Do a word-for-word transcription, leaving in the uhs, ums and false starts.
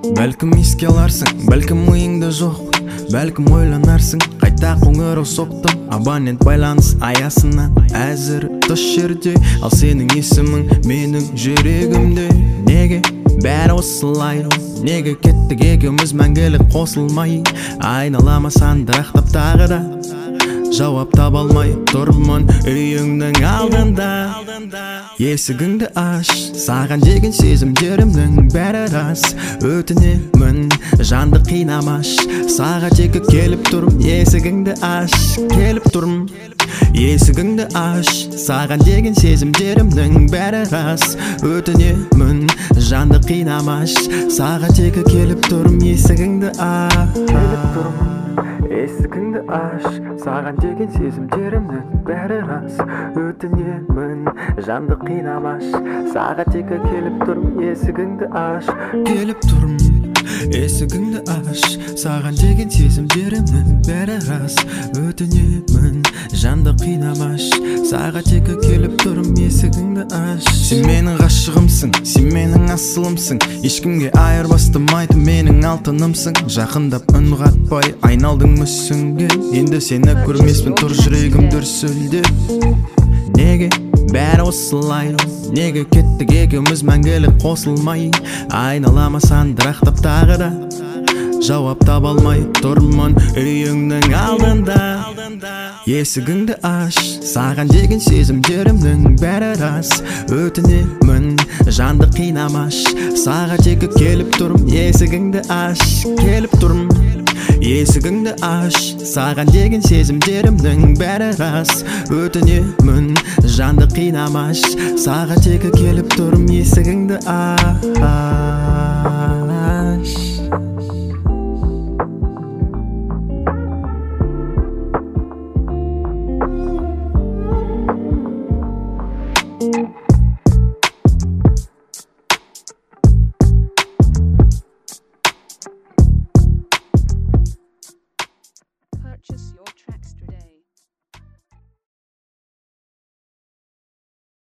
Бәлкім еске аларсың, бәлкім миыңда жоқ, бәлкім ойланарсың, қайта қоңырау соқтым, абонент байланыс аясына әзір тыс жерде, ал сенің есімің менің жүрегімде. Неге бәрі осылай, неге кеттік екеуміз мәңгілік қосылмай, айналама сандырақтап тағы да жауап таба алмай тұрмын үйіңнің алдында. Есігіңді аш, саған деген сезімдерімнің бәрі рас, өтінемін жанды қинамаш, саған тегі келіп тұрм, есігіңді аш, келіп тұрм. Есігіңді аш, саған деген сезімдерімнің бәрі рас, өтінемін жанды қинамаш, саған тегі келіп тұрм, есігіңді аш, келіп тұрм. Есігіңді аш, саған деген сезімдерімнің бәрі рас, өтінемін жанды қинамаш, саған тегі келіп тұрм, есігіңді аш, келіп тұрм. Есігіңді аш, саған деген сезімдерімнің бәрі рас, өтінемін жанды қинамаш, саған тегі келіп тұрм, есігіңді аш. Сен менің ғашығымсың, сен менің асылымсың, ешкімге айырбастамайтын менің алтынымсың. Жақындап үн қатпай айналдың мүсінге, енді сені көрмеспін тұр жүрегім дүрсілдеп. Неге бәрі осылай, неге кеттік екеуміз мәңгілік қосылмай, айналама сандырақтап тағы да жауап таба алмай тұрмын үйіңнің алдында. Есігіңді аш, саған деген сезімдерімнің бәрі рас, өтінемін жанды қинамаш, саған тегі келіп тұрм, есігіңді аш, келіп тұрм. Есігіңді аш, саған деген сезімдерімнің бәрі рас, өтінемін жанды қинамаш, саған тегі келіп тұрм, есігіңді аш.